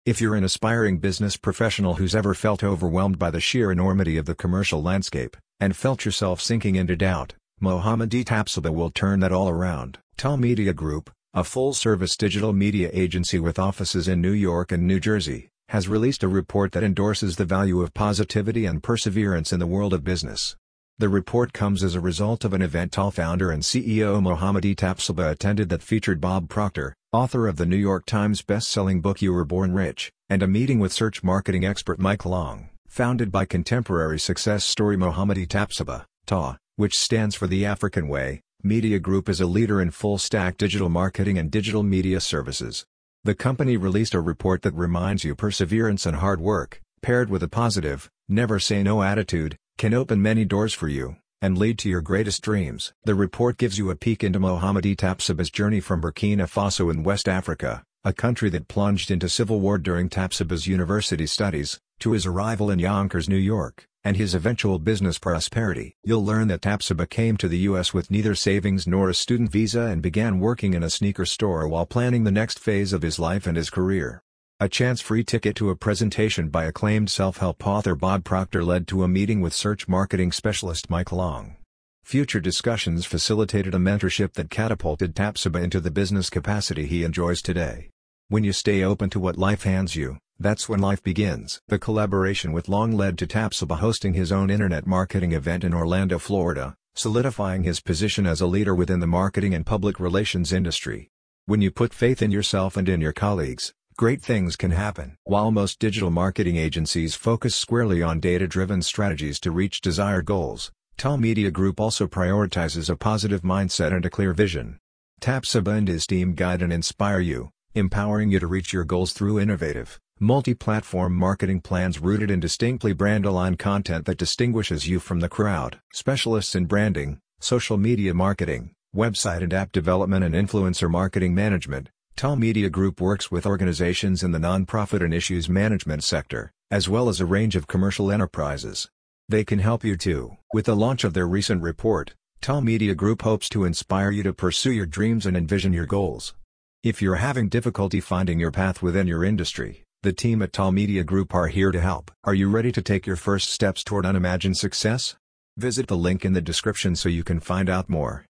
If you're an aspiring business professional who's ever felt overwhelmed by the sheer enormity of the commercial landscape, and felt yourself sinking into doubt, Mohammadi Tapsoba will turn that all around. TAL Media Group, a full-service digital media agency with offices in New York and New Jersey, has released a report that endorses the value of positivity and perseverance in the world of business. The report comes as a result of an event TAL founder and CEO Mohammadi Tapsoba attended that featured Bob Proctor, author of the New York Times best-selling book You Were Born Rich, and a meeting with search marketing expert Mike Long. Founded by contemporary success story Mohammadi Tapsoba, TA, which stands for The African Way, Media Group is a leader in full-stack digital marketing and digital media services. The company released a report that reminds you perseverance and hard work, paired with a positive, never-say-no attitude, can open many doors for you, and lead to your greatest dreams. The report gives you a peek into Mohammadi Tapsoba's journey from Burkina Faso in West Africa, a country that plunged into civil war during Tapsoba's university studies, to his arrival in Yonkers, New York, and his eventual business prosperity. You'll learn that Tapsoba came to the U.S. with neither savings nor a student visa and began working in a sneaker store while planning the next phase of his life and his career. A chance-free ticket to a presentation by acclaimed self-help author Bob Proctor led to a meeting with search marketing specialist Mike Long. Future discussions facilitated a mentorship that catapulted Tapsoba into the business capacity he enjoys today. When you stay open to what life hands you, that's when life begins. The collaboration with Long led to Tapsoba hosting his own internet marketing event in Orlando, Florida, solidifying his position as a leader within the marketing and public relations industry. When you put faith in yourself and in your colleagues, great things can happen. While most digital marketing agencies focus squarely on data-driven strategies to reach desired goals, TAL Media Group also prioritizes a positive mindset and a clear vision. Tapsoba and his team guide and inspire you, empowering you to reach your goals through innovative, multi-platform marketing plans rooted in distinctly brand-aligned content that distinguishes you from the crowd. Specialists in branding, social media marketing, website and app development and influencer marketing management, TAL Media Group works with organizations in the nonprofit and issues management sector, as well as a range of commercial enterprises. They can help you too. With the launch of their recent report, TAL Media Group hopes to inspire you to pursue your dreams and envision your goals. If you're having difficulty finding your path within your industry, the team at TAL Media Group are here to help. Are you ready to take your first steps toward unimagined success? Visit the link in the description so you can find out more.